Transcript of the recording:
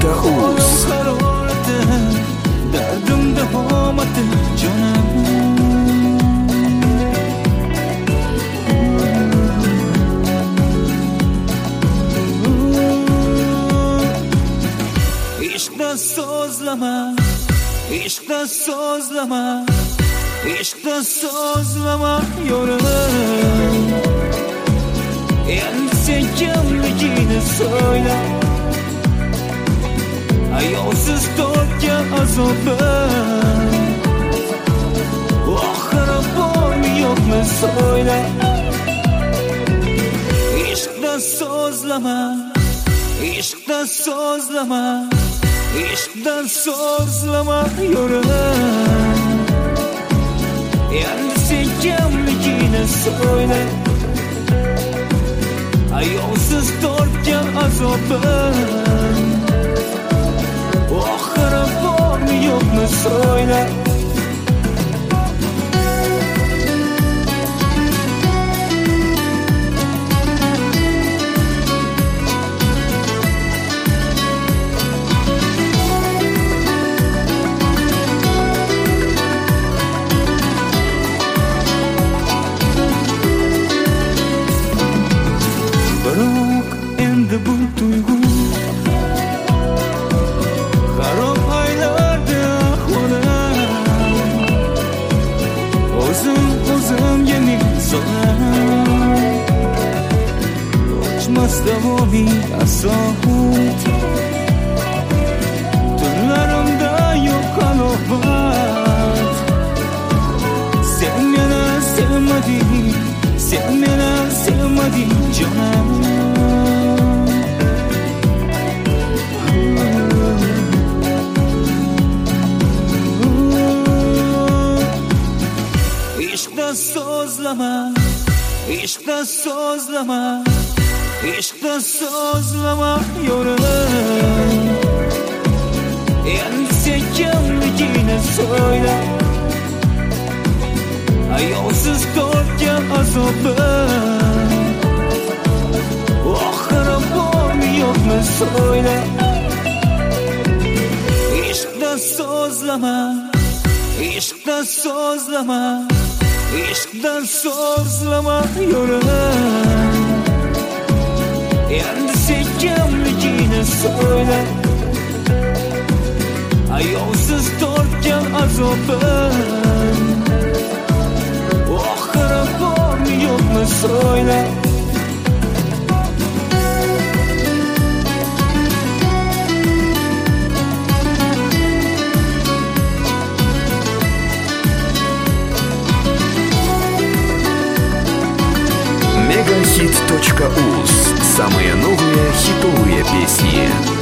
Megaxit.uz Dardim davomati jonim İşqda so'zlama, ishqda so'zlama, ishqda so'zlama yorim. Endi sen kimligini so'yla, ayovsiz tortgan azobim. Oxiri bormi yo'qmi so'yla. Ishqda so'zlama, ishqda so'zlama, ishqdan so'zlama yorim. Endi sen kimligini so'yla, ayovsiz tortgan azobim. Oxiri bormi yo'qmi so'yla. Biroq endi bu tuyg'u xarob aylardi ahvolim. O'zimga men so'ram, o'chmas davomiy asob. Tunlarimda yo'q halovat. Sen meni sevmading, sen meni sevmading jonim. İşqda so'zlama, ishqda so'zlama, ishqda so'zlama yorim. Endi sen kimligini so'yla, ayovsiz tortgan azobim. Oxiri bormi yo'qmi so'yla. Ishqda so'zlama, ishqda so'zlama, ishqdan so'zlama yorim. Endi sen kimligini so'yla, ayovsiz tortgan azobim. Oxiri bormi yo'qmi so'yla. Megaxit.uz. Самые новые хитовые песни.